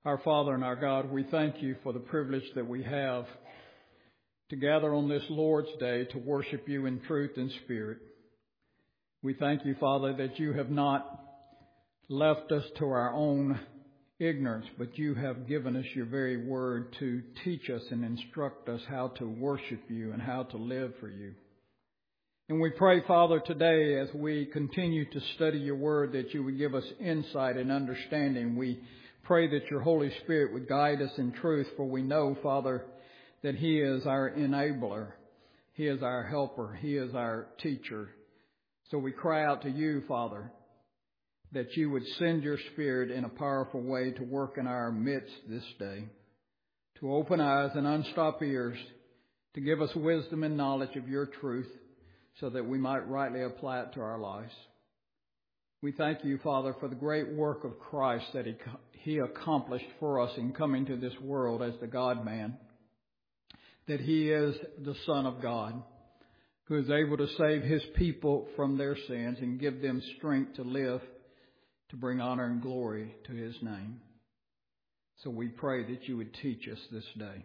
Our Father and our God, we thank you for the privilege that we have to gather on this Lord's Day to worship you in truth and spirit. We thank you, Father, that you have not left us to our own ignorance, but you have given us your very word to teach us and instruct us how to worship you and how to live for you. And we pray, Father, today as we continue to study your word that you would give us insight and understanding. We pray that your Holy Spirit would guide us in truth, for we know, Father, that He is our enabler. He is our helper. He is our teacher. So we cry out to you, Father, that you would send your Spirit in a powerful way to work in our midst this day, to open eyes and unstop ears, to give us wisdom and knowledge of your truth so that we might rightly apply it to our lives. We thank you, Father, for the great work of Christ that He accomplished for us in coming to this world as the God-man, that He is the Son of God, who is able to save His people from their sins and give them strength to live, to bring honor and glory to His name. So we pray that you would teach us this day.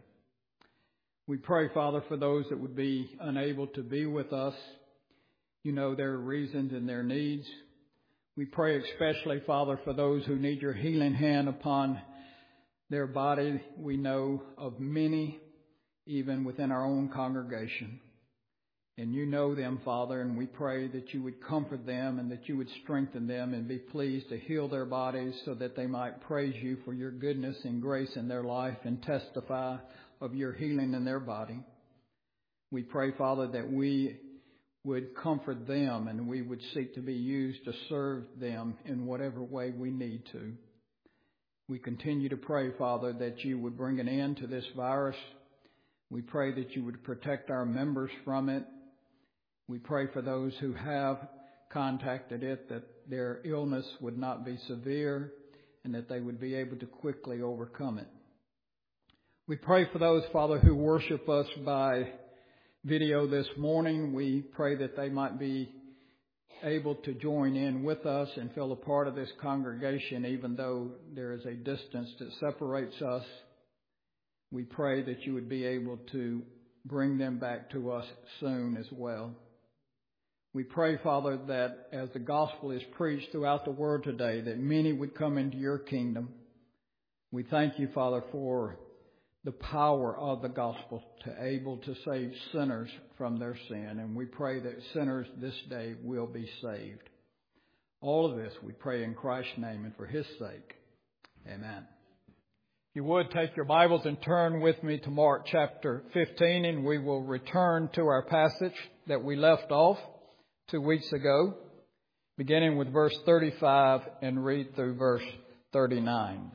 We pray, Father, for those that would be unable to be with us. You know their reasons and their needs. We pray especially, Father, for those who need your healing hand upon their body. We know of many, even within our own congregation. And you know them, Father, and we pray that you would comfort them and that you would strengthen them and be pleased to heal their bodies so that they might praise you for your goodness and grace in their life and testify of your healing in their body. We pray, Father, that we would comfort them and we would seek to be used to serve them in whatever way we need to. We continue to pray, Father, that you would bring an end to this virus. We pray that you would protect our members from it. We pray for those who have contacted it, that their illness would not be severe and that they would be able to quickly overcome it. We pray for those, Father, who worship us by video this morning. We pray that they might be able to join in with us and feel a part of this congregation, even though there is a distance that separates us. We pray that you would be able to bring them back to us soon as well. We pray, Father, that as the gospel is preached throughout the world today, that many would come into your kingdom. We thank you, Father, for the power of the gospel to able to save sinners from their sin. And we pray that sinners this day will be saved. All of this we pray in Christ's name and for His sake. Amen. If you would take your Bibles and turn with me to Mark chapter 15, and we will return to our passage that we left off 2 weeks ago, beginning with verse 35 and read through verse 39.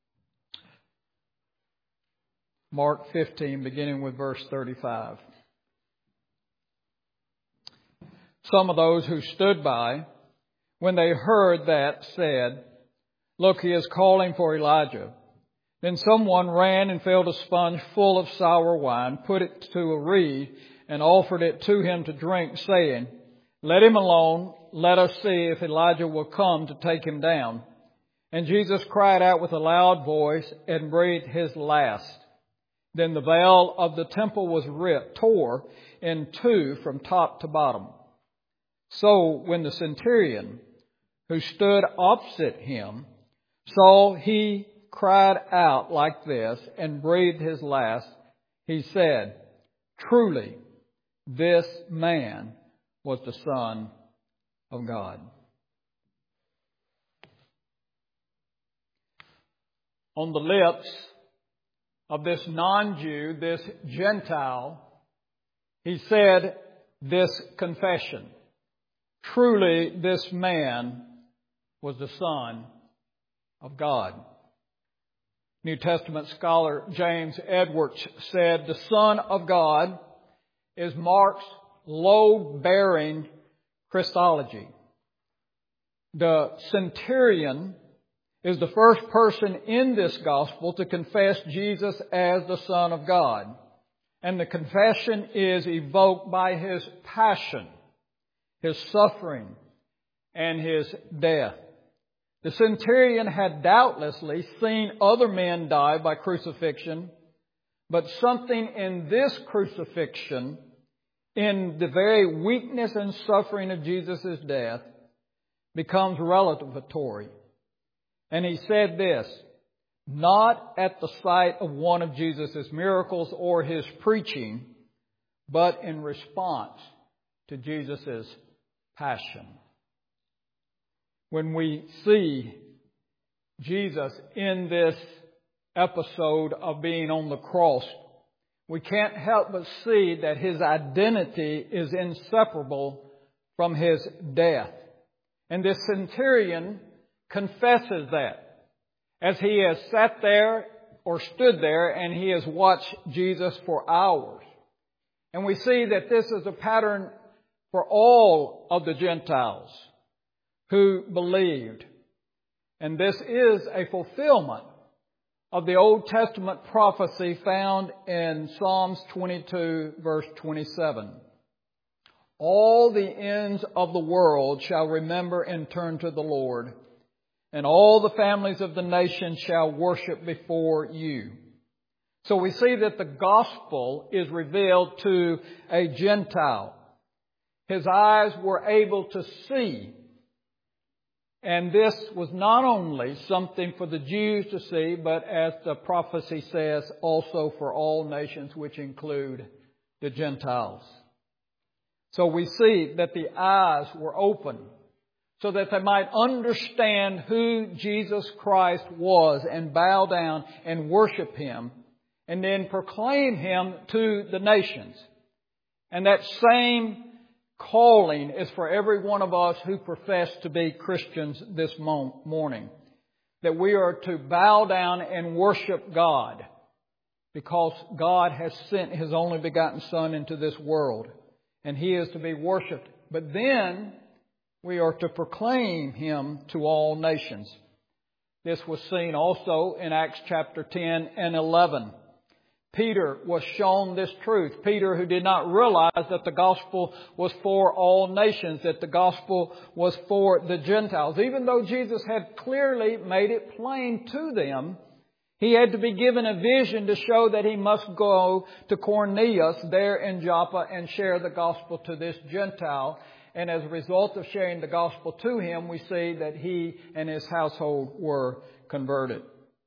Mark 15, beginning with verse 35. Some of those who stood by, when they heard that, said, "Look, he is calling for Elijah." Then someone ran and filled a sponge full of sour wine, put it to a reed, and offered it to him to drink, saying, "Let him alone. Let us see if Elijah will come to take him down." And Jesus cried out with a loud voice and breathed his last. Then the veil of the temple was tore in two from top to bottom. So when the centurion who stood opposite him saw he cried out like this and breathed his last, he said, "Truly, this man was the Son of God." On the lips of this non-Jew, this Gentile, he said this confession: "Truly, this man was the Son of God." New Testament scholar James Edwards said, "The Son of God is Mark's load-bearing Christology. The centurion is the first person in this gospel to confess Jesus as the Son of God. And the confession is evoked by His passion, His suffering, and His death. The centurion had doubtlessly seen other men die by crucifixion, but something in this crucifixion, in the very weakness and suffering of Jesus' death, becomes revelatory. And he said this, not at the sight of one of Jesus' miracles or his preaching, but in response to Jesus' passion. When we see Jesus in this episode of being on the cross, we can't help but see that his identity is inseparable from his death. And this centurion confesses that as he has sat there or stood there and he has watched Jesus for hours. And we see that this is a pattern for all of the Gentiles who believed. And this is a fulfillment of the Old Testament prophecy found in Psalms 22, verse 27. All the ends of the world shall remember and turn to the Lord, and all the families of the nations shall worship before you. So we see that the gospel is revealed to a Gentile. His eyes were able to see. And this was not only something for the Jews to see, but as the prophecy says, also for all nations, which include the Gentiles. So we see that the eyes were open so that they might understand who Jesus Christ was and bow down and worship Him and then proclaim Him to the nations. And that same calling is for every one of us who profess to be Christians this morning. That we are to bow down and worship God because God has sent His only begotten Son into this world. And He is to be worshipped. But then we are to proclaim Him to all nations. This was seen also in Acts chapter 10 and 11. Peter was shown this truth. Peter, who did not realize that the gospel was for all nations, that the gospel was for the Gentiles. Even though Jesus had clearly made it plain to them, he had to be given a vision to show that he must go to Cornelius there in Joppa and share the gospel to this Gentile. And as a result of sharing the gospel to him, we see that he and his household were converted.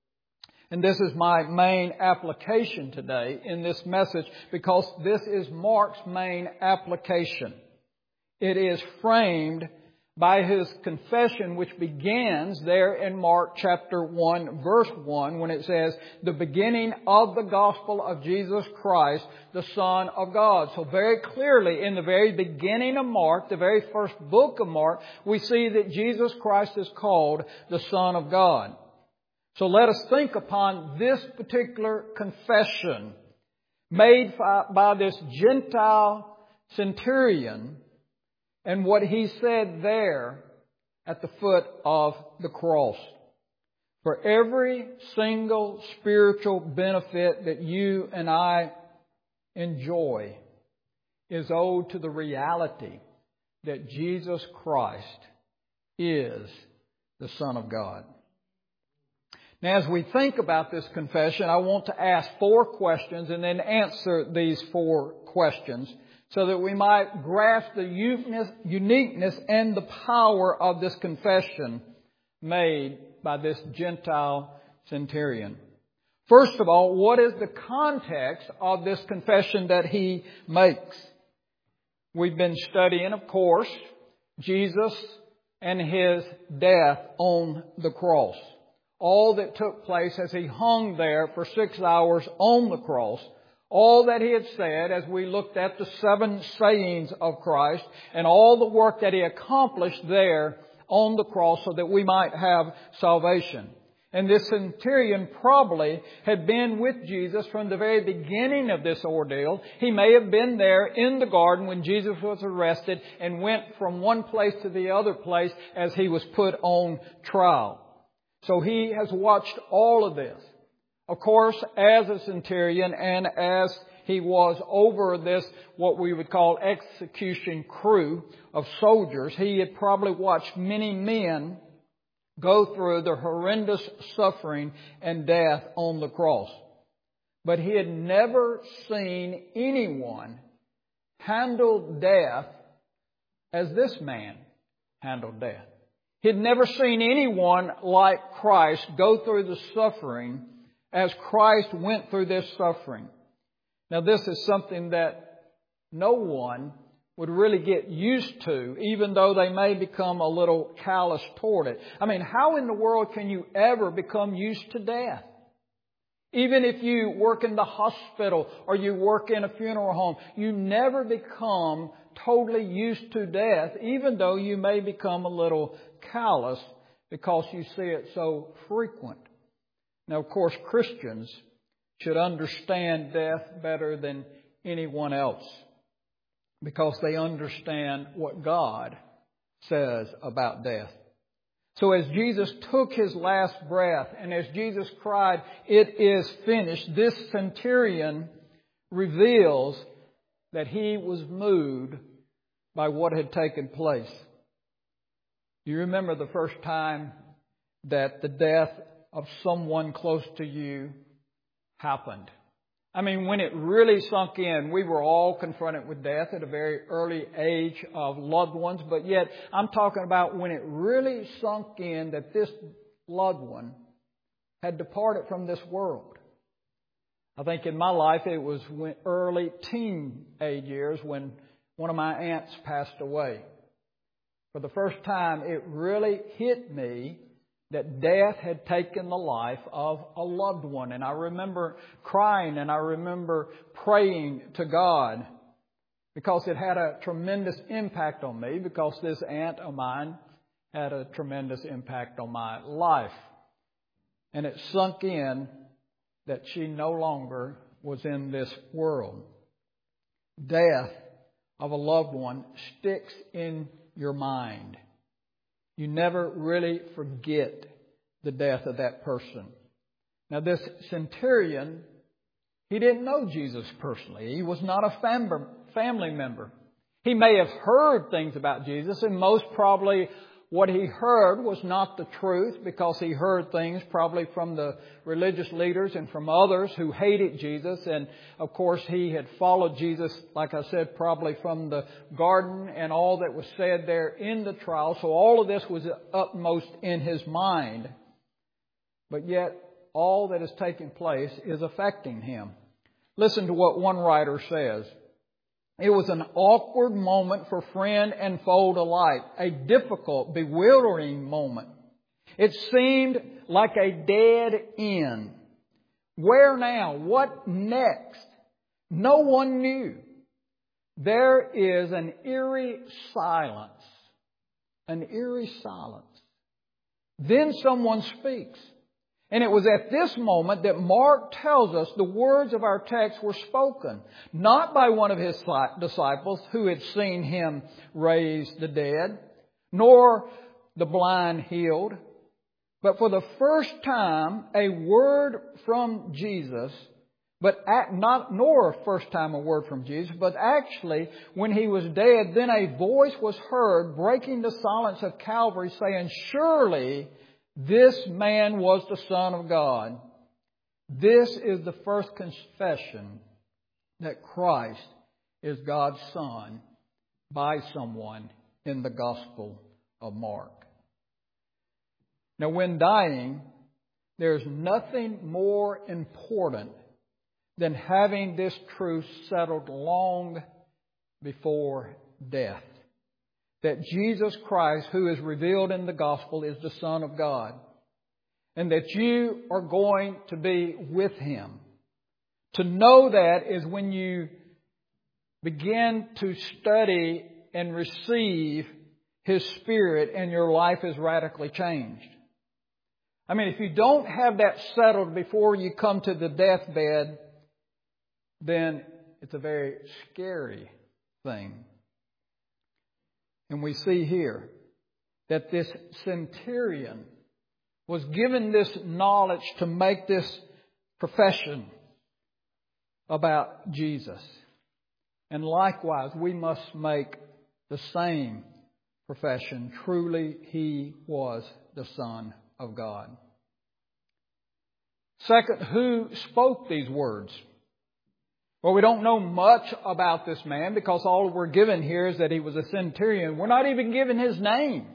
And this is my main application today in this message because this is Mark's main application. It is framed by his confession, which begins there in Mark chapter 1, verse 1, when it says, the beginning of the gospel of Jesus Christ, the Son of God. So very clearly, in the very beginning of Mark, the very first book of Mark, we see that Jesus Christ is called the Son of God. So let us think upon this particular confession made by this Gentile centurion and what he said there at the foot of the cross. For every single spiritual benefit that you and I enjoy is owed to the reality that Jesus Christ is the Son of God. Now, as we think about this confession, I want to ask 4 questions and then answer these 4 questions so that we might grasp the uniqueness and the power of this confession made by this Gentile centurion. First of all, what is the context of this confession that he makes? We've been studying, of course, Jesus and His death on the cross. All that took place as He hung there for 6 hours on the cross. All that He had said as we looked at the 7 sayings of Christ and all the work that He accomplished there on the cross so that we might have salvation. And this centurion probably had been with Jesus from the very beginning of this ordeal. He may have been there in the garden when Jesus was arrested and went from one place to the other place as He was put on trial. So he has watched all of this. Of course, as a centurion and as he was over this, what we would call execution crew of soldiers, he had probably watched many men go through the horrendous suffering and death on the cross. But he had never seen anyone handle death as this man handled death. He had never seen anyone like Christ go through the suffering as Christ went through this suffering. Now, this is something that no one would really get used to, even though they may become a little callous toward it. I mean, how in the world can you ever become used to death? Even if you work in the hospital or you work in a funeral home, you never become totally used to death, even though you may become a little callous because you see it so frequent. Now, of course, Christians should understand death better than anyone else because they understand what God says about death. So as Jesus took His last breath and as Jesus cried, "It is finished," this centurion reveals that he was moved by what had taken place. Do you remember the first time that the death of someone close to you happened? I mean, when it really sunk in, we were all confronted with death at a very early age of loved ones, but yet I'm talking about when it really sunk in that this loved one had departed from this world. I think in my life it was early teenage years when one of my aunts passed away. For the first time, it really hit me that death had taken the life of a loved one. And I remember crying and I remember praying to God because it had a tremendous impact on me, because this aunt of mine had a tremendous impact on my life. And it sunk in that she no longer was in this world. Death of a loved one sticks in your mind. You never really forget the death of that person. Now, this centurion, he didn't know Jesus personally. He was not a family member. He may have heard things about Jesus, and most probably what he heard was not the truth, because he heard things probably from the religious leaders and from others who hated Jesus. And of course, he had followed Jesus, like I said, probably from the garden and all that was said there in the trial. So all of this was upmost in his mind. But yet, all that is taking place is affecting him. Listen to what one writer says. It was an awkward moment for friend and foe alike, a difficult, bewildering moment. It seemed like a dead end. Where now? What next? No one knew. There is an eerie silence. An eerie silence. Then someone speaks. And it was at this moment that Mark tells us the words of our text were spoken, not by one of his disciples who had seen him raise the dead, nor the blind healed, but for the first time a word from Jesus, but actually when he was dead, then a voice was heard breaking the silence of Calvary, saying, "Surely this man was the Son of God." This is the first confession that Christ is God's Son by someone in the Gospel of Mark. Now, when dying, there's nothing more important than having this truth settled long before death. That Jesus Christ, who is revealed in the gospel, is the Son of God. And that you are going to be with Him. To know that is when you begin to study and receive His Spirit and your life is radically changed. I mean, if you don't have that settled before you come to the deathbed, then it's a very scary thing. And we see here that this centurion was given this knowledge to make this profession about Jesus. And likewise, we must make the same profession. Truly, he was the Son of God. Second, who spoke these words? Well, we don't know much about this man because all we're given here is that he was a centurion. We're not even given his name.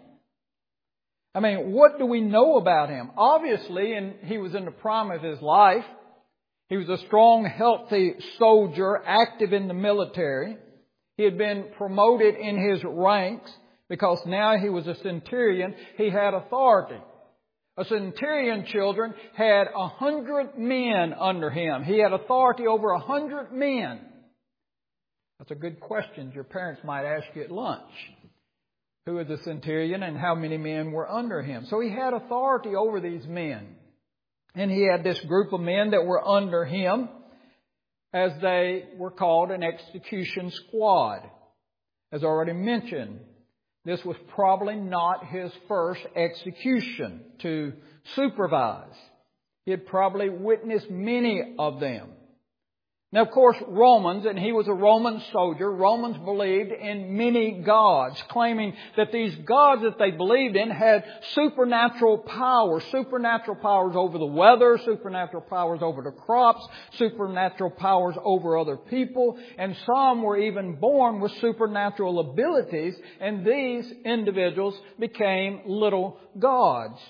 I mean, what do we know about him? Obviously, he was in the prime of his life. He was a strong, healthy soldier, active in the military. He had been promoted in his ranks because now he was a centurion. He had authority. A centurion, children, had 100 men under him. He had authority over 100 men. That's a good question your parents might ask you at lunch. Who is a centurion and how many men were under him? So he had authority over these men. And he had this group of men that were under him, as they were called an execution squad. As already mentioned, this was probably not his first execution to supervise. He had probably witnessed many of them. Now, of course, Romans, and he was a Roman soldier, Romans believed in many gods, claiming that these gods that they believed in had supernatural powers over the weather, supernatural powers over the crops, supernatural powers over other people, and some were even born with supernatural abilities, and these individuals became little gods.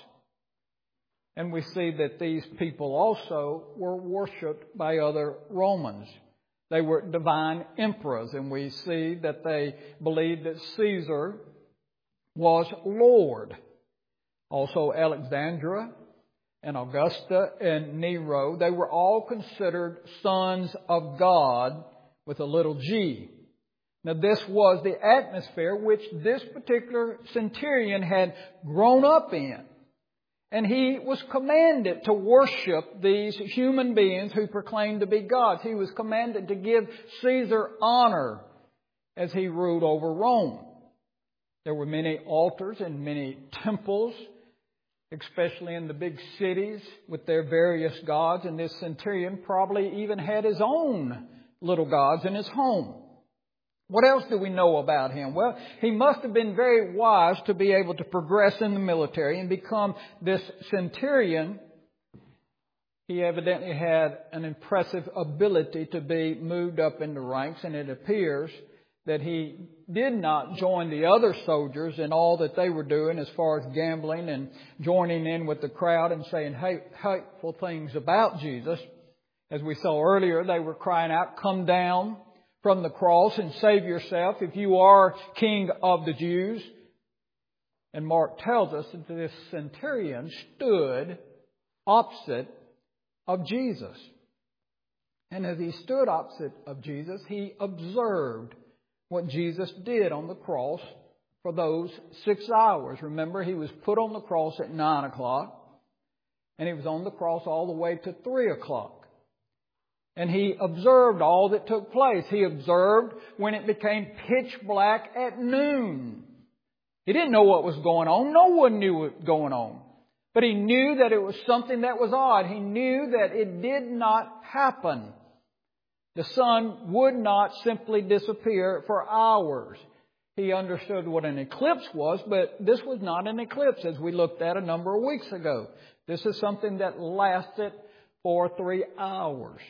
And we see that these people also were worshipped by other Romans. They were divine emperors, and we see that they believed that Caesar was Lord. Also Alexandria and Augusta and Nero, they were all considered sons of God with a little g. Now this was the atmosphere which this particular centurion had grown up in. And he was commanded to worship these human beings who proclaimed to be gods. He was commanded to give Caesar honor as he ruled over Rome. There were many altars and many temples, especially in the big cities with their various gods. And this centurion probably even had his own little gods in his home. What else do we know about him? Well, he must have been very wise to be able to progress in the military and become this centurion. He evidently had an impressive ability to be moved up in the ranks, and it appears that he did not join the other soldiers in all that they were doing as far as gambling and joining in with the crowd and saying hateful things about Jesus. As we saw earlier, they were crying out, "Come down from the cross and save yourself if you are King of the Jews." And Mark tells us that this centurion stood opposite of Jesus. And as he stood opposite of Jesus, he observed what Jesus did on the cross for those 6 hours. Remember, he was put on the cross at 9 o'clock, and he was on the cross all the way to 3 o'clock. And he observed all that took place. He observed when it became pitch black at noon. He didn't know what was going on. No one knew what was going on. But he knew that it was something that was odd. He knew that it did not happen. The sun would not simply disappear for hours. He understood what an eclipse was, but this was not an eclipse as we looked at a number of weeks ago. This is something that lasted for 3 hours.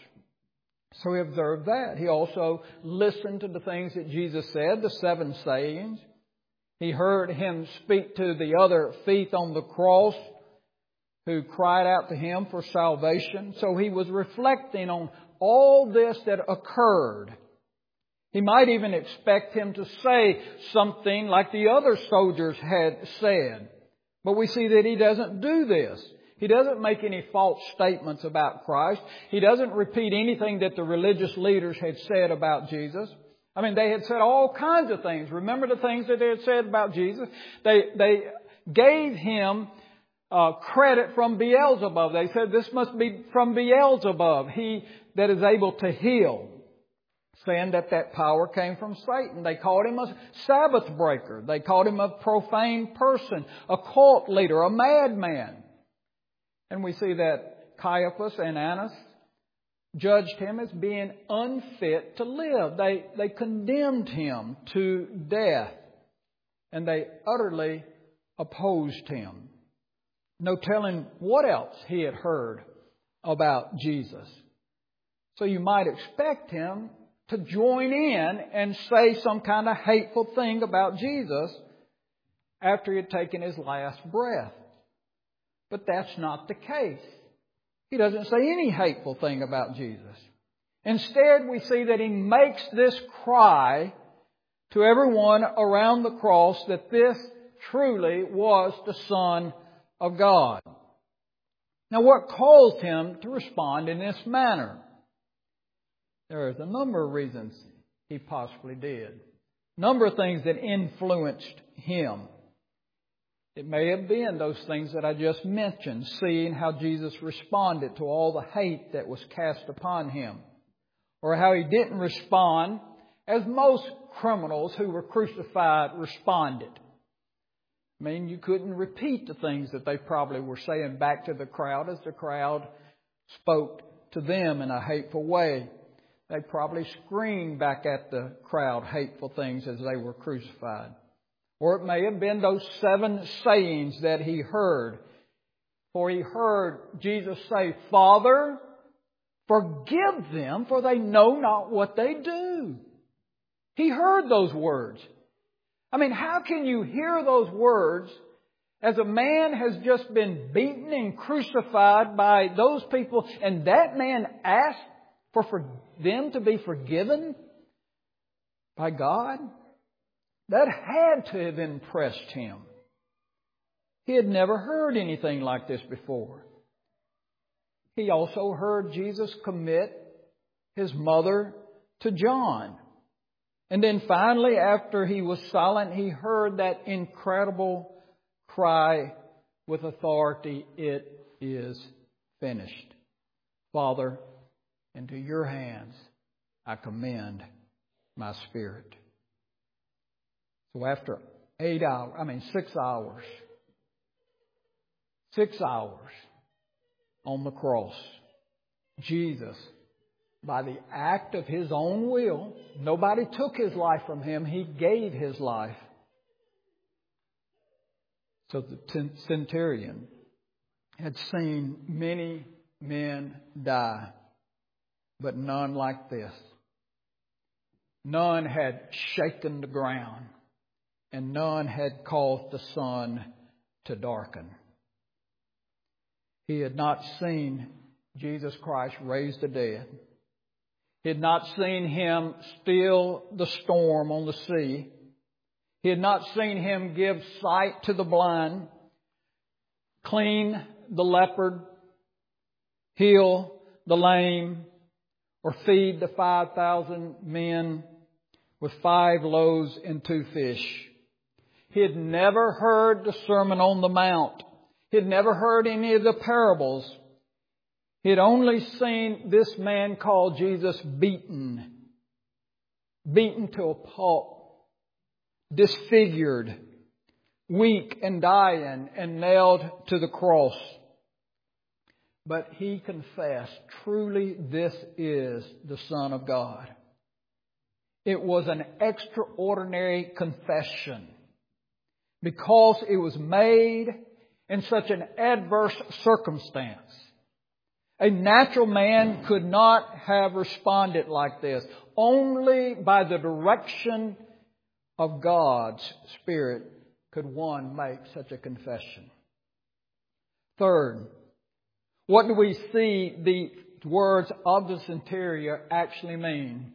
So he observed that. He also listened to the things that Jesus said, the 7 sayings. He heard him speak to the other thief on the cross who cried out to him for salvation. So he was reflecting on all this that occurred. He might even expect him to say something like the other soldiers had said. But we see that he doesn't do this. He doesn't make any false statements about Christ. He doesn't repeat anything that the religious leaders had said about Jesus. I mean, they had said all kinds of things. Remember the things that they had said about Jesus? They gave him credit from Beelzebub. They said this must be from Beelzebub, he that is able to heal, saying that power came from Satan. They called him a Sabbath breaker. They called him a profane person, a cult leader, a madman. And we see that Caiaphas and Annas judged him as being unfit to live. They condemned him to death. and they utterly opposed Him. No telling what else he had heard about Jesus. So you might expect him to join in and say some kind of hateful thing about Jesus after he had taken his last breath. But that's not the case. He doesn't say any hateful thing about Jesus. Instead, we see that he makes this cry to everyone around the cross that this truly was the Son of God. Now, what caused him to respond in this manner? There is a number of reasons he possibly did. A number of things that influenced him. It may have been those things that I just mentioned, seeing how Jesus responded to all the hate that was cast upon him. Or how he didn't respond as most criminals who were crucified responded. I mean, you couldn't repeat the things that they probably were saying back to the crowd as the crowd spoke to them in a hateful way. They probably screamed back at the crowd hateful things as they were crucified. Or it may have been those 7 sayings that he heard. For he heard Jesus say, "Father, forgive them, for they know not what they do." He heard those words. I mean, how can you hear those words as a man has just been beaten and crucified by those people, and that man asked for them to be forgiven by God? That had to have impressed him. He had never heard anything like this before. He also heard Jesus commit his mother to John. And then finally, after he was silent, he heard that incredible cry with authority, "It is finished. Father, into your hands I commend my spirit." So after 6 hours. 6 hours on the cross, Jesus, by the act of his own will, nobody took his life from him. He gave his life. So the centurion had seen many men die, but none like this. None had shaken the ground, and none had caused the sun to darken. He had not seen Jesus Christ raise the dead. He had not seen Him still the storm on the sea. He had not seen Him give sight to the blind, clean the leopard, heal the lame, or feed the 5,000 men with 5 loaves and 2 fish. He had never heard the Sermon on the Mount. He had never heard any of the parables. He had only seen this man called Jesus beaten to a pulp, disfigured, weak and dying, and nailed to the cross. But he confessed, truly this is the Son of God. It was an extraordinary confession because it was made in such an adverse circumstance. A natural man could not have responded like this. Only by the direction of God's Spirit could one make such a confession. Third, what do we see the words of the centurion actually mean?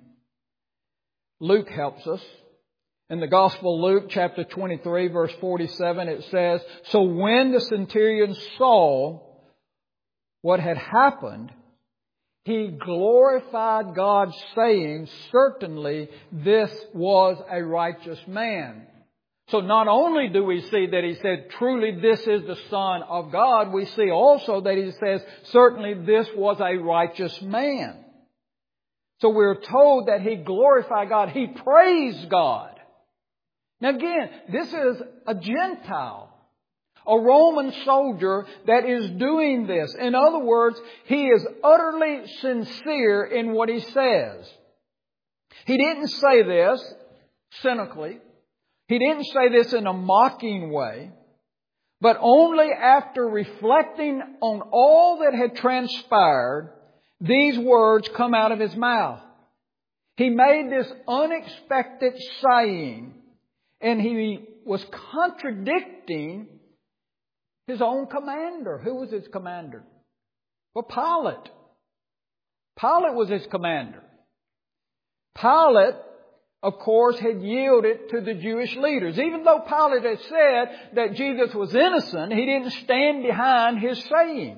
Luke helps us. In the Gospel of Luke, chapter 23, verse 47, it says, "So when the centurion saw what had happened, he glorified God, saying, 'Certainly this was a righteous man.'" So not only do we see that he said, "Truly this is the Son of God," we see also that he says, "Certainly this was a righteous man." So we're told that he glorified God. He praised God. Now again, this is a Gentile, a Roman soldier that is doing this. In other words, he is utterly sincere in what he says. He didn't say this cynically. He didn't say this in a mocking way, but only after reflecting on all that had transpired, these words come out of His mouth. He made this unexpected saying, and He was contradicting His own commander. Who was His commander? Well, Pilate. Pilate was His commander. Pilate, of course, had yielded to the Jewish leaders. Even though Pilate had said that Jesus was innocent, he didn't stand behind his saying.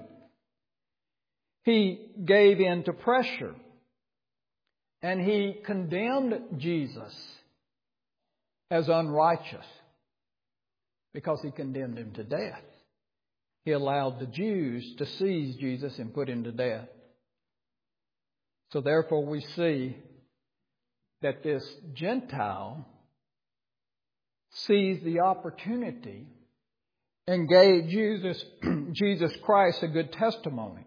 He gave in to pressure. And he condemned Jesus as unrighteous because he condemned Him to death. He allowed the Jews to seize Jesus and put Him to death. So therefore we see that this Gentile seized the opportunity and gave Jesus Christ a good testimony,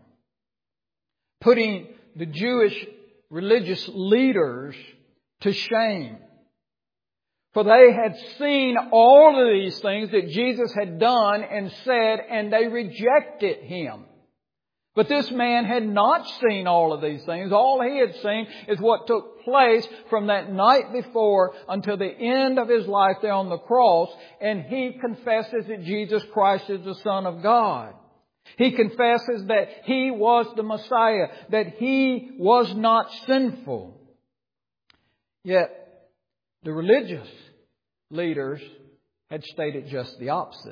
putting the Jewish religious leaders to shame. For they had seen all of these things that Jesus had done and said, and they rejected Him. But this man had not seen all of these things. All he had seen is what took place from that night before until the end of his life there on the cross. And he confesses that Jesus Christ is the Son of God. He confesses that He was the Messiah, that He was not sinful. Yet the religious leaders had stated just the opposite.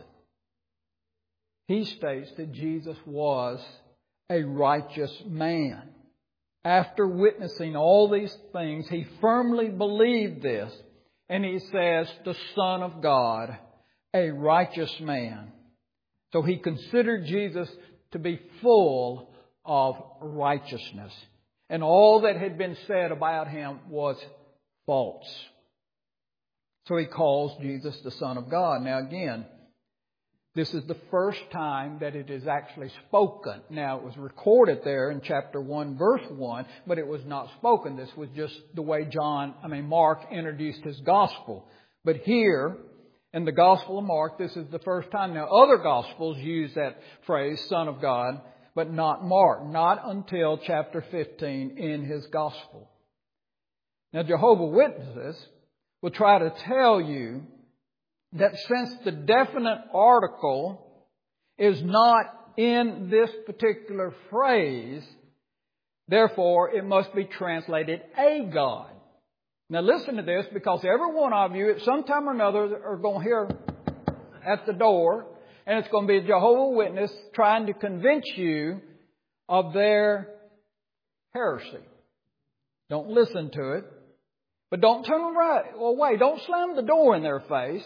He states that Jesus was a righteous man. After witnessing all these things, he firmly believed this. And he says, the Son of God, a righteous man. So he considered Jesus to be full of righteousness. And all that had been said about Him was false. So he calls Jesus the Son of God. Now again, this is the first time that it is actually spoken. Now, it was recorded there in chapter 1, verse 1, but it was not spoken. This was just the way Mark introduced his gospel. But here, in the Gospel of Mark, this is the first time. Now, other Gospels use that phrase, Son of God, but not Mark. Not until chapter 15 in his Gospel. Now, Jehovah's Witnesses will try to tell you that since the definite article is not in this particular phrase, therefore it must be translated a God. Now listen to this, because every one of you at some time or another are going to hear at the door, and it's going to be a Jehovah's Witness trying to convince you of their heresy. Don't listen to it, but don't turn away. Don't slam the door in their face.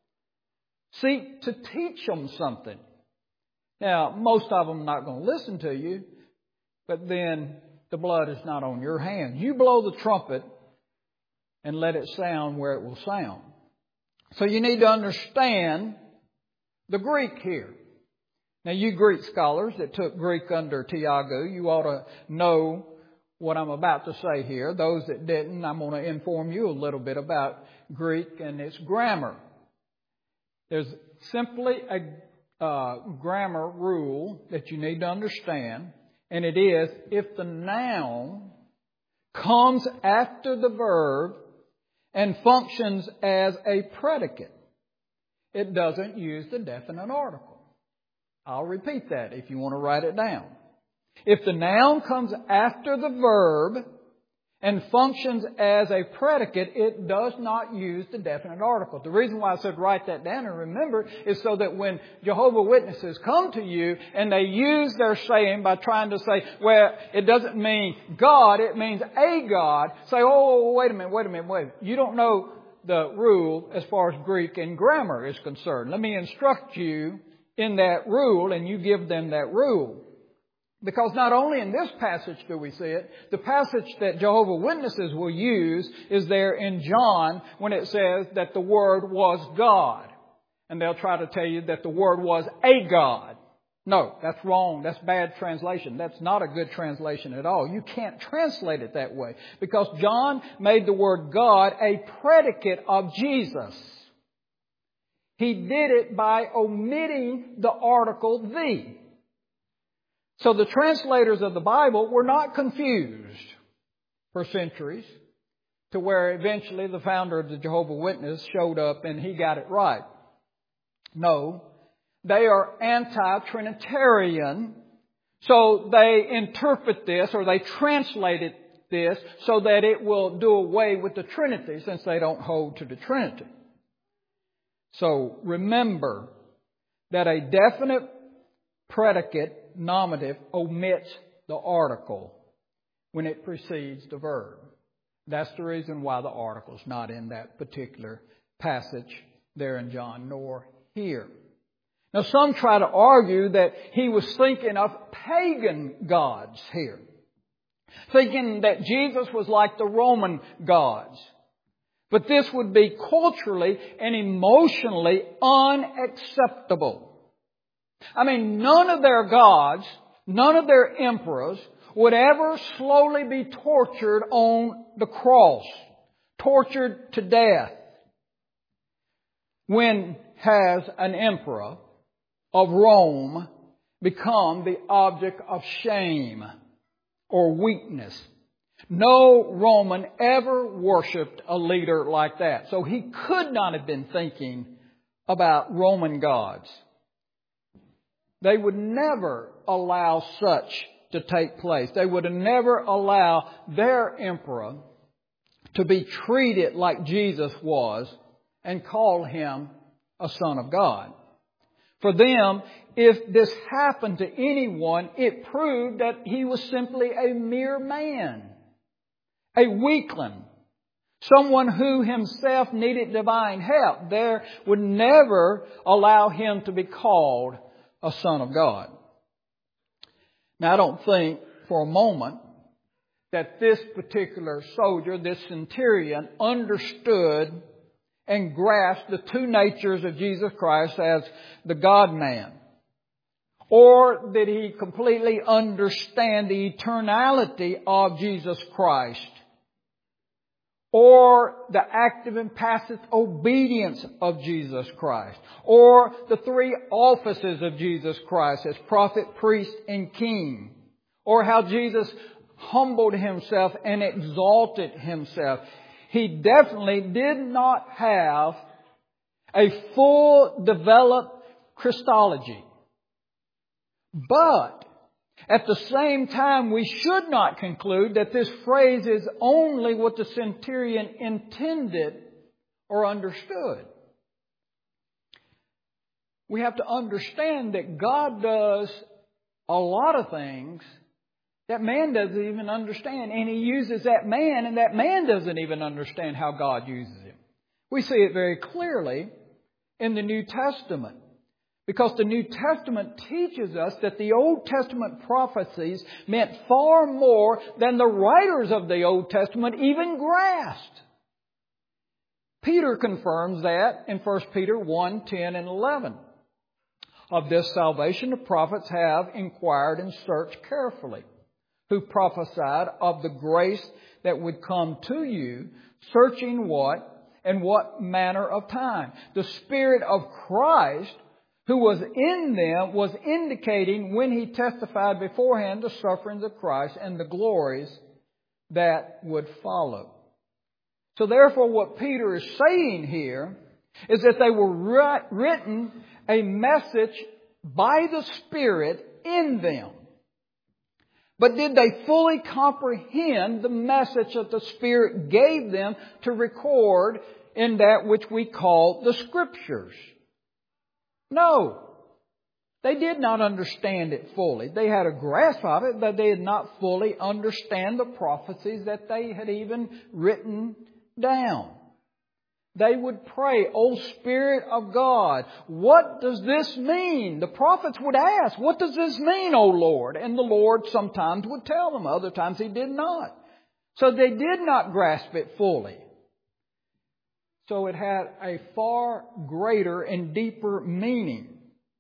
Seek to teach them something. Now, most of them are not going to listen to you, but then the blood is not on your hands. You blow the trumpet and let it sound where it will sound. So you need to understand the Greek here. Now, you Greek scholars that took Greek under Tiago, you ought to know what I'm about to say here. Those that didn't, I'm going to inform you a little bit about Greek and its grammar. There's simply a grammar rule that you need to understand, and it is if the noun comes after the verb and functions as a predicate, it doesn't use the definite article. I'll repeat that if you want to write it down. If the noun comes after the verb and functions as a predicate, it does not use the definite article. The reason why I said write that down and remember is so that when Jehovah's Witnesses come to you and they use their saying by trying to say, well, it doesn't mean God, it means a God. Say, oh, wait a minute. You don't know the rule as far as Greek and grammar is concerned. Let me instruct you in that rule, and you give them that rule. Because not only in this passage do we see it, the passage that Jehovah's Witnesses will use is there in John when it says that the Word was God. And they'll try to tell you that the Word was a God. No, that's wrong. That's bad translation. That's not a good translation at all. You can't translate it that way. Because John made the word God a predicate of Jesus. He did it by omitting the article the. So the translators of the Bible were not confused for centuries to where eventually the founder of the Jehovah's Witnesses showed up and he got it right. No, they are anti-Trinitarian. So they interpret this, or they translated this so that it will do away with the Trinity, since they don't hold to the Trinity. So remember that a definite predicate nominative omits the article when it precedes the verb. That's the reason why the article is not in that particular passage there in John, nor here. Now, some try to argue that he was thinking of pagan gods here, thinking that Jesus was like the Roman gods. But this would be culturally and emotionally unacceptable. I mean, none of their gods, none of their emperors would ever slowly be tortured on the cross, tortured to death. When has an emperor of Rome become the object of shame or weakness? No Roman ever worshipped a leader like that. So he could not have been thinking about Roman gods. They would never allow such to take place. They would never allow their emperor to be treated like Jesus was and call him a son of God. For them, if this happened to anyone, it proved that he was simply a mere man, a weakling, someone who himself needed divine help. There would never allow him to be called a son of God. Now, I don't think for a moment that this particular soldier, this centurion, understood and grasped the two natures of Jesus Christ as the God-man. Or did he completely understand the eternality of Jesus Christ? Or the active and passive obedience of Jesus Christ? Or the three offices of Jesus Christ as prophet, priest, and king? Or how Jesus humbled himself and exalted himself? He definitely did not have a full developed Christology. But at the same time, we should not conclude that this phrase is only what the centurion intended or understood. We have to understand that God does a lot of things that man doesn't even understand. And He uses that man, and that man doesn't even understand how God uses him. We see it very clearly in the New Testament. Because the New Testament teaches us that the Old Testament prophecies meant far more than the writers of the Old Testament even grasped. Peter confirms that in 1 Peter 1, 10 and 11. Of this salvation the prophets have inquired and searched carefully, who prophesied of the grace that would come to you, searching what and what manner of time. The Spirit of Christ who was in them was indicating when He testified beforehand the sufferings of Christ and the glories that would follow. So therefore what Peter is saying here is that they were written a message by the Spirit in them. But did they fully comprehend the message that the Spirit gave them to record in that which we call the Scriptures? No. They did not understand it fully. They had a grasp of it, but they did not fully understand the prophecies that they had even written down. They would pray, "O Spirit of God, what does this mean?" The prophets would ask, "What does this mean, O Lord?" And the Lord sometimes would tell them, other times He did not. So they did not grasp it fully. So it had a far greater and deeper meaning.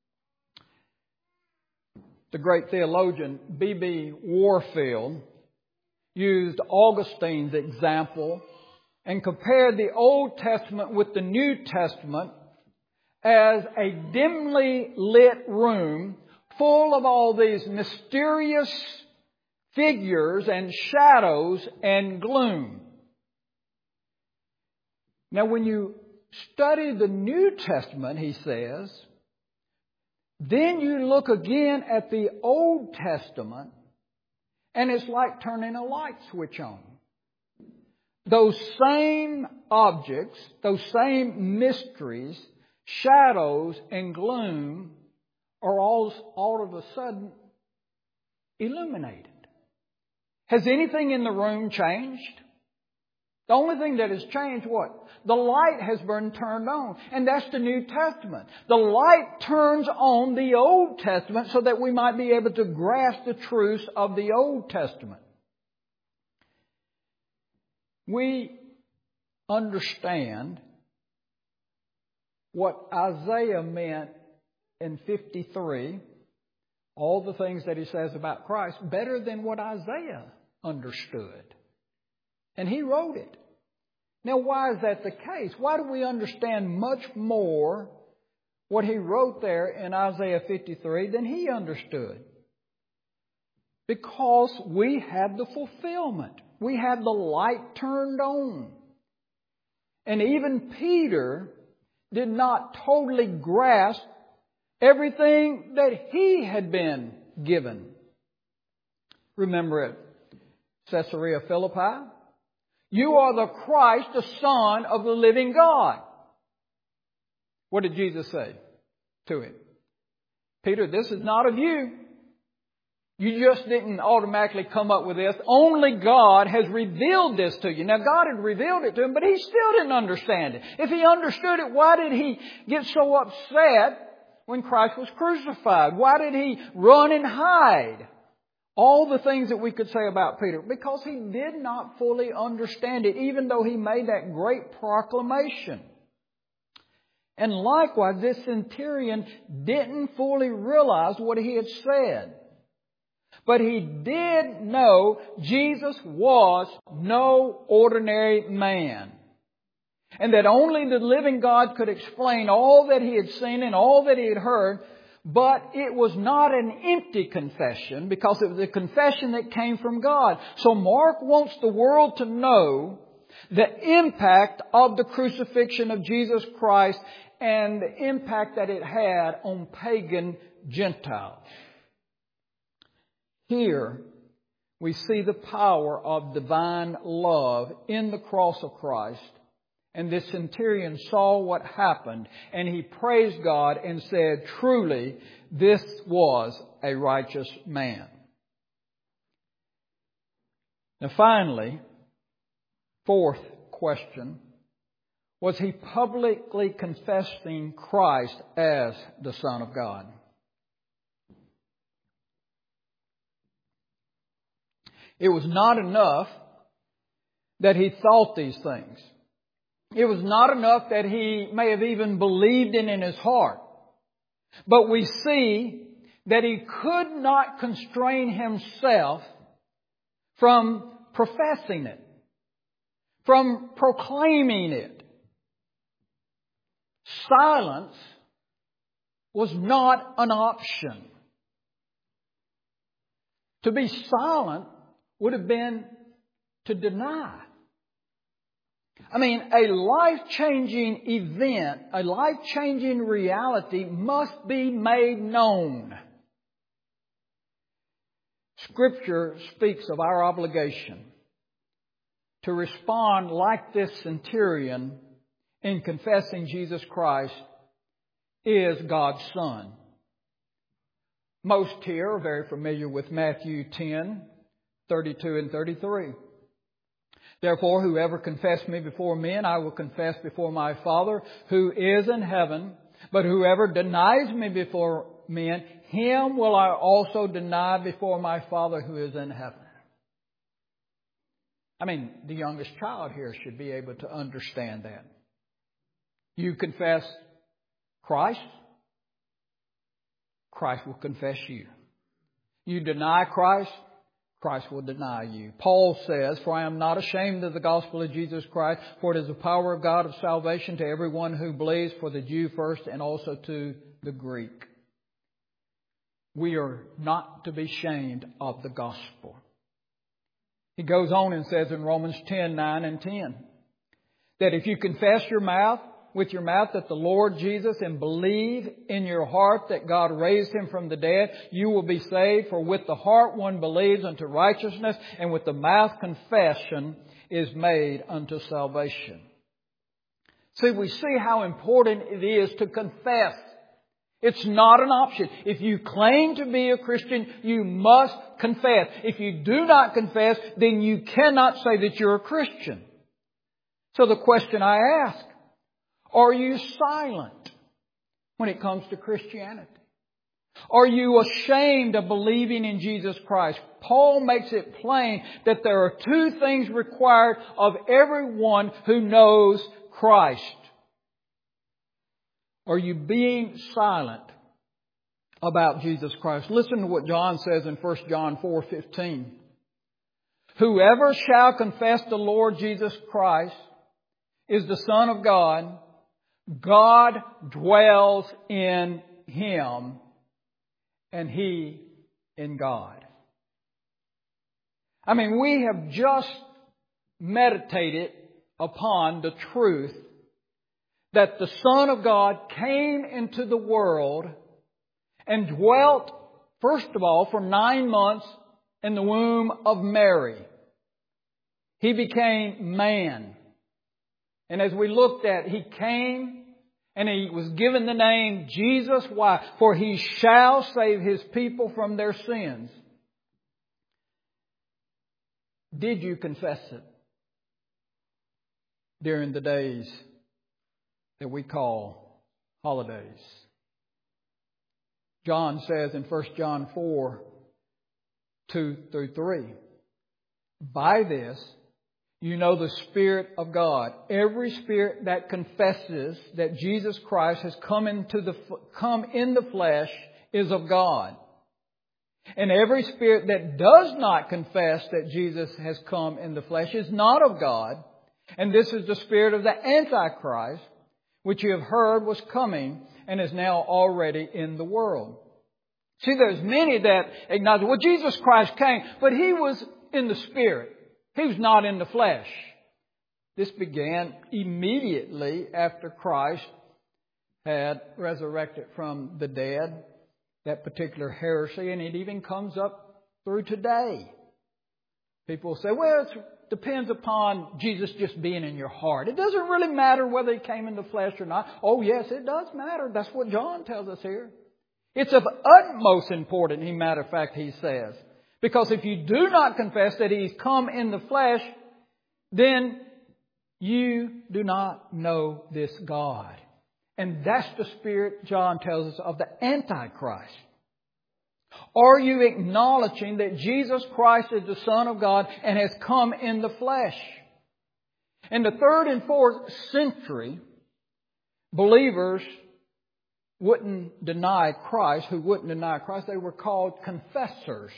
The great theologian B.B. Warfield used Augustine's example and compared the Old Testament with the New Testament as a dimly lit room full of all these mysterious figures and shadows and gloom. Now, when you study the New Testament, he says, then you look again at the Old Testament, and it's like turning a light switch on. Those same objects, those same mysteries, shadows and gloom are all of a sudden illuminated. Has anything in the room changed? The only thing that has changed, what? The light has been turned on. And that's the New Testament. The light turns on the Old Testament so that we might be able to grasp the truths of the Old Testament. We understand what Isaiah meant in 53, all the things that he says about Christ, better than what Isaiah understood. And he wrote it. Now, why is that the case? Why do we understand much more what he wrote there in Isaiah 53 than he understood? Because we have the fulfillment. We have the light turned on. And even Peter did not totally grasp everything that he had been given. Remember at Caesarea Philippi, you are the Christ, the Son of the living God. What did Jesus say to him? Peter, this is not of you. You just didn't automatically come up with this. Only God has revealed this to you. Now, God had revealed it to him, but he still didn't understand it. If he understood it, why did he get so upset when Christ was crucified? Why did he run and hide? All the things that we could say about Peter. Because he did not fully understand it, even though he made that great proclamation. And likewise, this centurion didn't fully realize what he had said. But he did know Jesus was no ordinary man. And that only the living God could explain all that he had seen and all that he had heard. But it was not an empty confession, because it was a confession that came from God. So Mark wants the world to know the impact of the crucifixion of Jesus Christ and the impact that it had on pagan Gentiles. Here we see the power of divine love in the cross of Christ. And this centurion saw what happened, and he praised God and said, truly, this was a righteous man. Now finally, fourth question, was he publicly confessing Christ as the Son of God? It was not enough that he thought these things. It was not enough that he may have even believed it in his heart. But we see that he could not constrain himself from professing it, from proclaiming it. Silence was not an option. To be silent would have been to deny. I mean, a life-changing event, a life-changing reality must be made known. Scripture speaks of our obligation to respond like this centurion in confessing Jesus Christ is God's Son. Most here are very familiar with Matthew 10:32 and 33. Therefore, whoever confesses me before men, I will confess before my Father who is in heaven. But whoever denies me before men, him will I also deny before my Father who is in heaven. I mean, the youngest child here should be able to understand that. You confess Christ, Christ will confess you. You deny Christ, Christ will deny you. Paul says, "For I am not ashamed of the gospel of Jesus Christ, for it is the power of God of salvation to everyone who believes, for the Jew first and also to the Greek." We are not to be ashamed of the gospel. He goes on and says in Romans 10:9 and 10, that if you confess with your mouth that the Lord Jesus and believe in your heart that God raised Him from the dead, you will be saved. For with the heart one believes unto righteousness, and with the mouth confession is made unto salvation. See, we see how important it is to confess. It's not an option. If you claim to be a Christian, you must confess. If you do not confess, then you cannot say that you're a Christian. So the question I ask, are you silent when it comes to Christianity? Are you ashamed of believing in Jesus Christ? Paul makes it plain that there are two things required of everyone who knows Christ. Are you being silent about Jesus Christ? Listen to what John says in 1 John 4:15. Whoever shall confess the Lord Jesus Christ is the Son of God, God dwells in him, and he in God. I mean, we have just meditated upon the truth that the Son of God came into the world and dwelt, first of all, for 9 months in the womb of Mary. He became man. And as we looked at, He came and He was given the name Jesus. Why? For He shall save His people from their sins. Did you confess it during the days that we call holidays? John says in 1 John 4:2-3, by this you know the Spirit of God. Every spirit that confesses that Jesus Christ has come in the flesh is of God. And every spirit that does not confess that Jesus has come in the flesh is not of God. And this is the spirit of the Antichrist, which you have heard was coming and is now already in the world. See, there's many that acknowledge, well, Jesus Christ came, but He was in the Spirit. He was not in the flesh. This began immediately after Christ had resurrected from the dead, that particular heresy, and it even comes up through today. People say, well, it depends upon Jesus just being in your heart. It doesn't really matter whether He came in the flesh or not. Oh, yes, it does matter. That's what John tells us here. It's of utmost importance, matter of fact, he says. Because if you do not confess that He's come in the flesh, then you do not know this God. And that's the spirit, John tells us, of the Antichrist. Are you acknowledging that Jesus Christ is the Son of God and has come in the flesh? In the 3rd and 4th century, believers wouldn't deny Christ. Who wouldn't deny Christ? They were called confessors.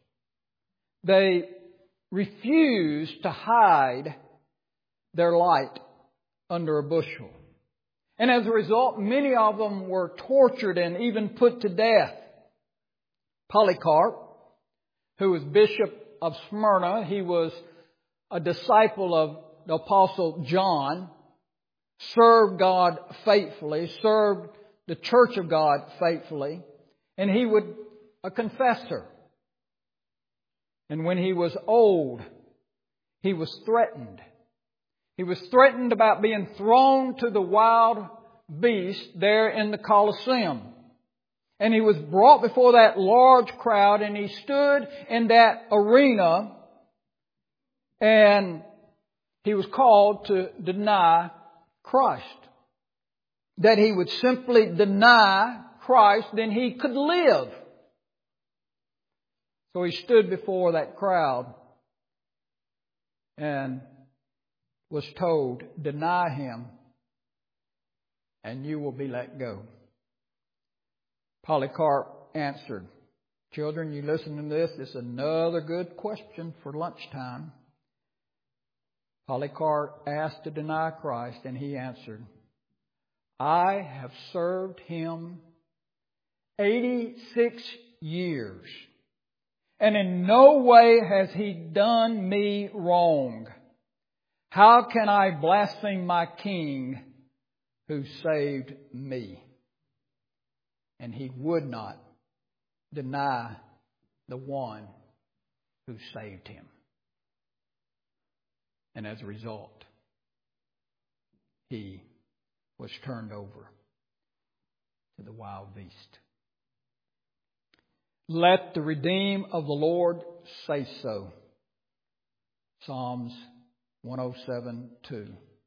They refused to hide their light under a bushel. And as a result, many of them were tortured and even put to death. Polycarp, who was Bishop of Smyrna, he was a disciple of the Apostle John, served God faithfully, served the Church of God faithfully, and he was a confessor. And when he was old, he was threatened. He was threatened about being thrown to the wild beast there in the Colosseum. And he was brought before that large crowd, and he stood in that arena, and he was called to deny Christ. That he would simply deny Christ, then he could live. So he stood before that crowd and was told, deny Him and you will be let go. Polycarp answered, Children, you listen to this. It's another good question for lunchtime. Polycarp asked to deny Christ, and he answered, I have served Him 86 years, and in no way has He done me wrong. How can I blaspheme my King who saved me? And he would not deny the one who saved him. And as a result, he was turned over to the wild beast. Let the redeemed of the Lord say so. Psalms 107:2.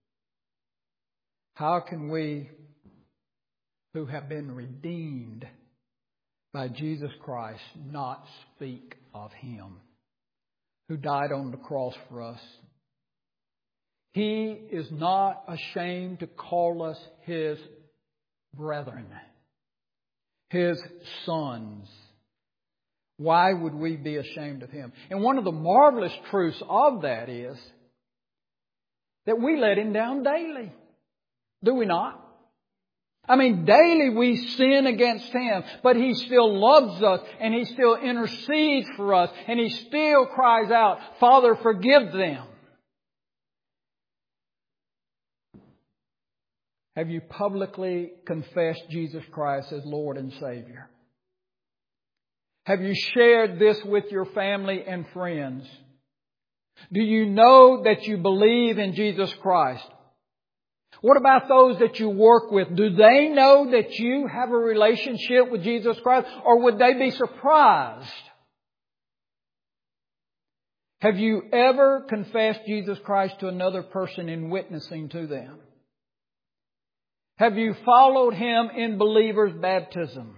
How can we who have been redeemed by Jesus Christ not speak of Him who died on the cross for us? He is not ashamed to call us His brethren, His sons. Why would we be ashamed of Him? And one of the marvelous truths of that is that we let Him down daily. Do we not? I mean, daily we sin against Him, but He still loves us and He still intercedes for us and He still cries out, Father, forgive them. Have you publicly confessed Jesus Christ as Lord and Savior? Have you shared this with your family and friends? Do you know that you believe in Jesus Christ? What about those that you work with? Do they know that you have a relationship with Jesus Christ, or would they be surprised? Have you ever confessed Jesus Christ to another person in witnessing to them? Have you followed Him in believer's baptism?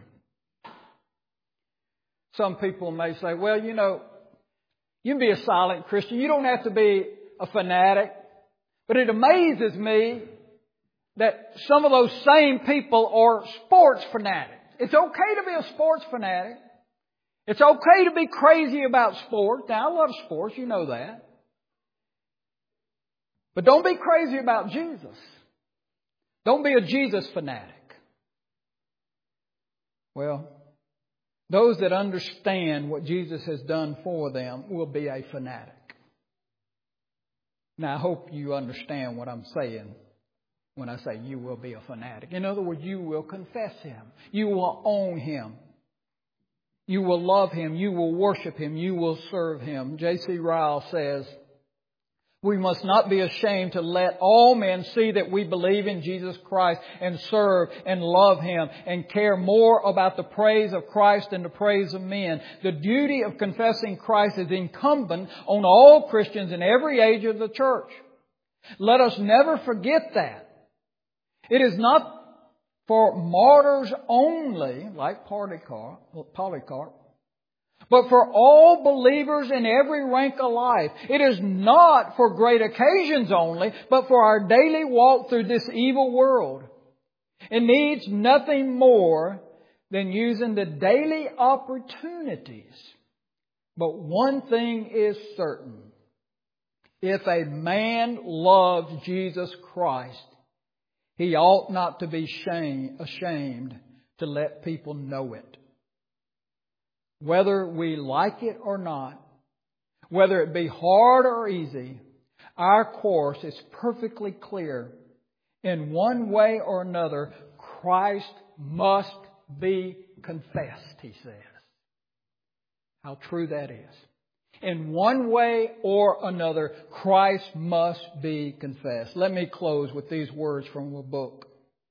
Some people may say, well, you can be a silent Christian. You don't have to be a fanatic. But it amazes me that some of those same people are sports fanatics. It's okay to be a sports fanatic. It's okay to be crazy about sports. Now, I love sports. You know that. But don't be crazy about Jesus. Don't be a Jesus fanatic. Well, those that understand what Jesus has done for them will be a fanatic. Now, I hope you understand what I'm saying when I say you will be a fanatic. In other words, you will confess Him. You will own Him. You will love Him. You will worship Him. You will serve Him. J.C. Ryle says, we must not be ashamed to let all men see that we believe in Jesus Christ and serve and love Him and care more about the praise of Christ than the praise of men. The duty of confessing Christ is incumbent on all Christians in every age of the church. Let us never forget that. It is not for martyrs only, like Polycarp, but for all believers in every rank of life. It is not for great occasions only, but for our daily walk through this evil world. It needs nothing more than using the daily opportunities. But one thing is certain. If a man loves Jesus Christ, he ought not to be ashamed to let people know it. Whether we like it or not, whether it be hard or easy, our course is perfectly clear. In one way or another, Christ must be confessed, he says. How true that is. In one way or another, Christ must be confessed. Let me close with these words from a book.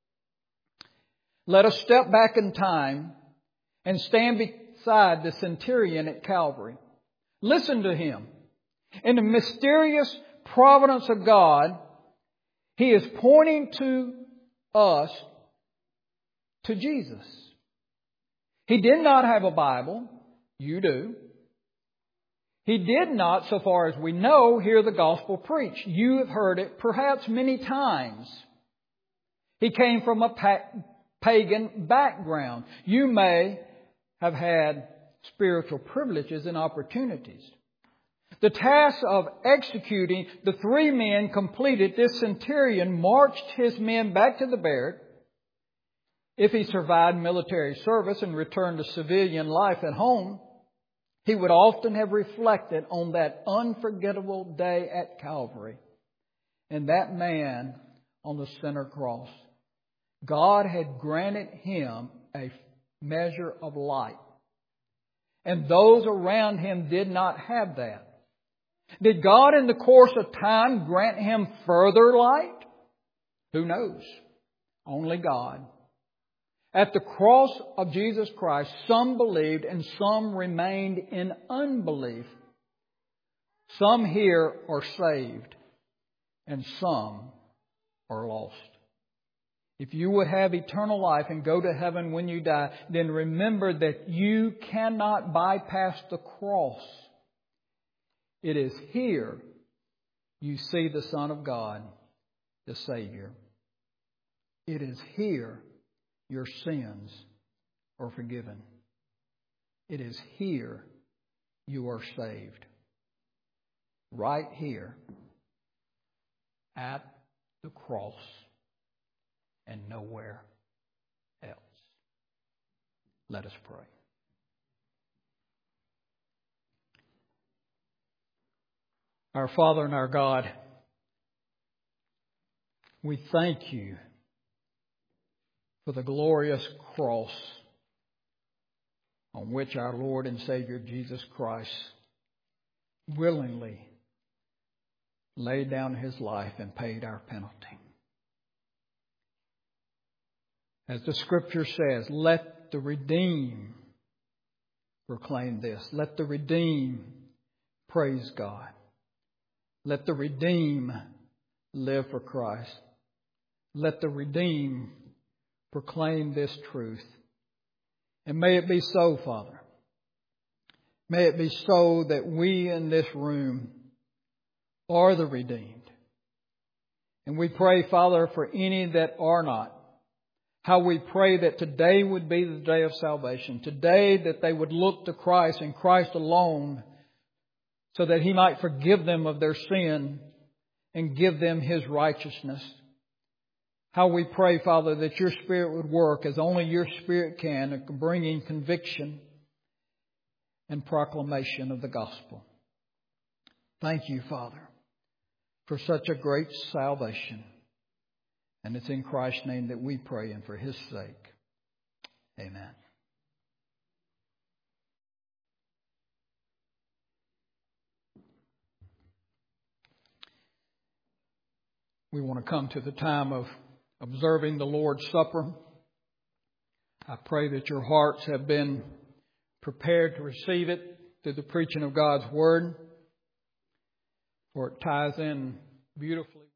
Let us step back in time and stand beside the centurion at Calvary. Listen to him. In the mysterious providence of God, He is pointing to us to Jesus. He did not have a Bible. You do. He did not, so far as we know, hear the gospel preached. You have heard it perhaps many times. He came from a pagan background. You may have had spiritual privileges and opportunities. The task of executing the 3 men completed, this centurion marched his men back to the barrack. If he survived military service and returned to civilian life at home, he would often have reflected on that unforgettable day at Calvary and that man on the center cross. God had granted him a measure of light, and those around him did not have that. Did God in the course of time grant him further light? Who knows? Only God. At the cross of Jesus Christ, some believed and some remained in unbelief. Some here are saved and some are lost. If you would have eternal life and go to heaven when you die, then remember that you cannot bypass the cross. It is here you see the Son of God, the Savior. It is here your sins are forgiven. It is here you are saved. Right here at the cross and nowhere else. Let us pray. Our Father and our God, we thank You for the glorious cross on which our Lord and Savior Jesus Christ willingly laid down His life and paid our penalty. As the Scripture says, let the redeemed proclaim this. Let the redeemed praise God. Let the redeemed live for Christ. Let the redeemed proclaim this truth. And may it be so, Father. May it be so that we in this room are the redeemed. And we pray, Father, for any that are not. How we pray that today would be the day of salvation. Today that they would look to Christ and Christ alone, so that He might forgive them of their sin and give them His righteousness. How we pray, Father, that Your Spirit would work as only Your Spirit can, bringing conviction and proclamation of the gospel. Thank You, Father, for such a great salvation. And it's in Christ's name that we pray, and for His sake. Amen. We want to come to the time of observing the Lord's Supper. I pray that your hearts have been prepared to receive it through the preaching of God's Word, for it ties in beautifully.